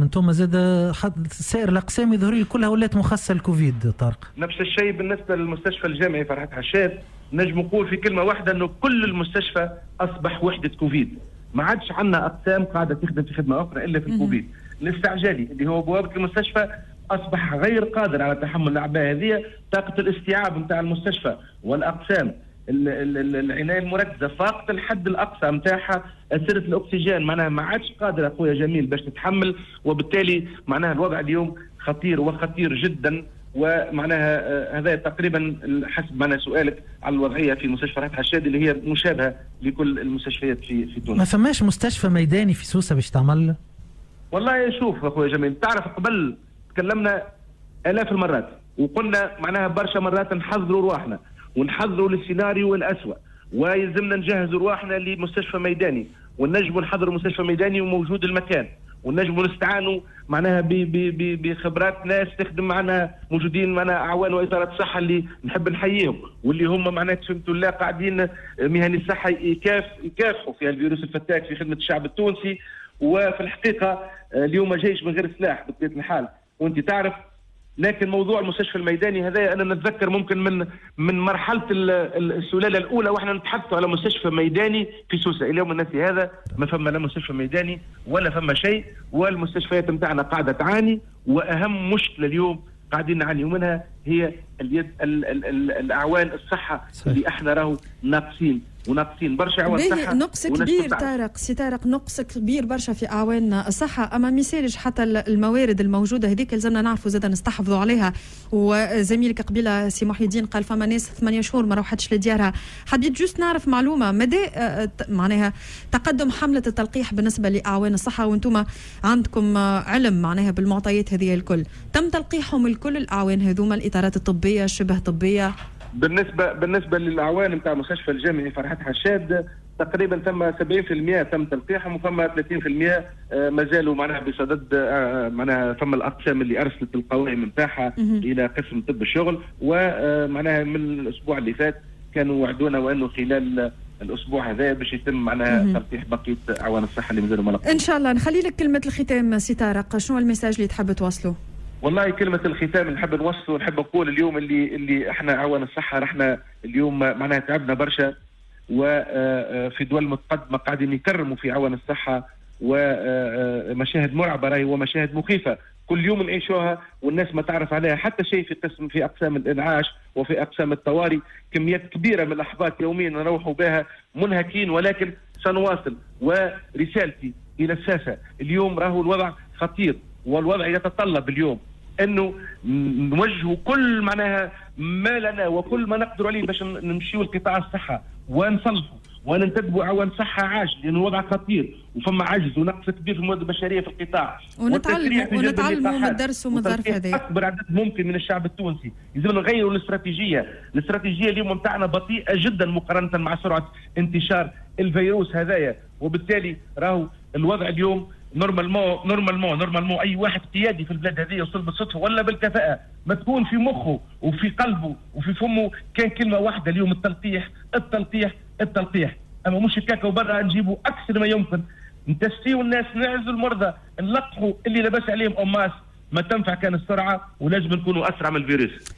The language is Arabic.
انتم زاد سائر الاقسام يظهر لي كلها ولات مخصصه للكوفيد. طارق، نفس الشيء بالنسبه للمستشفى الجامعي فرحات حشاد. نجم نقول في كلمه واحده انه كل المستشفى اصبح وحده كوفيد، ما عادش عندنا اقسام قاعده تخدم في خدمه اخرى الا في الكوفيد. الاستعجالي اللي هو بوابه المستشفى اصبح غير قادر على تحمل الاعباء هذه. طاقه الاستيعاب نتاع المستشفى والاقسام العنايه المركزه فاقت الحد الاقصى نتاعها. اسره الاكسجين معناها ما عادش قادره اخويا جميل باش تتحمل، وبالتالي معناها الوضع اليوم خطير وخطير جدا. ومعناها هذا تقريبا حسب معنى سؤالك على الوضعيه في مستشفى فرحات حشاد اللي هي مشابهه لكل المستشفيات في تونس. ما فماش مستشفى ميداني في سوسه باش تعمل؟ والله شوف اخويا جميل، تعرف قبل تكلمنا آلاف المرات وقلنا معناها برشا مرات نحضروا رواحنا ونحضروا للسيناريو الأسوأ، ويلزمنا نجهزوا رواحنا لمستشفى ميداني، ونجموا نحضروا مستشفى ميداني وموجود المكان، ونجموا نستعانوا معناها بخبرات ناس تخدم معنا موجودين معنا اعوان واداره الصحه اللي نحب نحييهم، واللي هم معناها فهمتوا الله قاعدين مهني الصحه يكافحوا في الفيروس الفتاك في خدمه الشعب التونسي. وفي الحقيقه اليوم ما جايش من غير سلاح بطبيعه الحال وانت تعرف. لكن موضوع المستشفى الميداني هذا انا نتذكر ممكن من مرحله السلاله الاولى واحنا نتحدثوا على مستشفى ميداني في سوسه. اليوم الناس هذا ما فما لا مستشفى ميداني ولا فما شيء، والمستشفيات نتاعنا قاعده تعاني. واهم مشكله اليوم قاعدين نعاني منها هي اليد الاعوان الصحه اللي احنا راهو ناقصين برشا اعوان صحه. نقص كبير طارق نقص كبير برشا في اعوان الصحه، اما ما يسالش حتى الموارد الموجوده هذيك لازمنا نعرفوا زاد نستحفظوا عليها. وزميلك قبيله سي محي الدين قال فما ناس 8 شهور ما روحتش لديارها. حبيت جوست نعرف معلومه مدى معناها تقدم حمله التلقيح بالنسبه لاعوان الصحه، وانتم عندكم علم معناها بالمعطيات هذه الكل. تم تلقيحهم الكل الاعوان هذوما الاطارات الطبيه شبه طبيه؟ بالنسبه للاعوان نتاع مستشفى الجامعي فرحات حشاد تقريبا تم 70% تم تلقيحهم، وفما 30% ما زالوا معناها بصدد معناها فما الاقسام اللي ارسلت القوائم نتاعها الى قسم طب الشغل. ومعناها من الاسبوع اللي فات كانوا وعدونا وانه خلال الاسبوع هذا باش يتم معناها تلقيح بقيه اعوان الصحه اللي مازالوا ما لقوش. ان شاء الله. نخلي لك كلمه الختام سي طارق، شنو الميساج اللي تحب توصله؟ والله كلمة الختام اللي نحب نوصله نحب نقول اليوم اللي احنا اعوان الصحة رحنا اليوم معناها تعبنا برشا، وفي دول متقدمة قاعدين يكرموا في اعوان الصحة، ومشاهد مرعبة راهي ومشاهد مخيفة كل يوم نعيشوها والناس ما تعرف عليها حتى شيء في اقسام الانعاش وفي اقسام الطوارئ. كميات كبيرة من الاحباط يوميا نروحوا بها منهكين، ولكن سنواصل. ورسالتي الى الساسة اليوم راهو الوضع خطير، والوضع يتطلب اليوم انه نوجهوا كل معناها ما لنا وكل ما نقدر عليه باش نمشيوا لقطاع الصحه ونصلحوا وننتدبوا اعوان صحه عاجل، لان الوضع خطير وفما عجز ونقص كبير في الموارد البشريه في القطاع. ونتعلموا من الدرس ومن الظرف هذا. اكبر عدد ممكن من الشعب التونسي، لازم نغيروا الاستراتيجيه اليوم نتاعنا بطيئه جدا مقارنه مع سرعه انتشار الفيروس هذايا. وبالتالي راهو الوضع اليوم نورمالمون اي واحد قيادي في البلاد هذه يوصل بالصدفه ولا بالكفاءه ما تكون في مخه وفي قلبه وفي فمه كان كلمه واحده اليوم: التلقيح. اما مش هكاكا وبرا نجيبوا اكثر ما يمكن، نتستيوا الناس، نعزلوا المرضى، نلقحوا اللي لبس عليهم قماص. ما تنفع كان السرعه، ولازم نكونوا اسرع من الفيروس.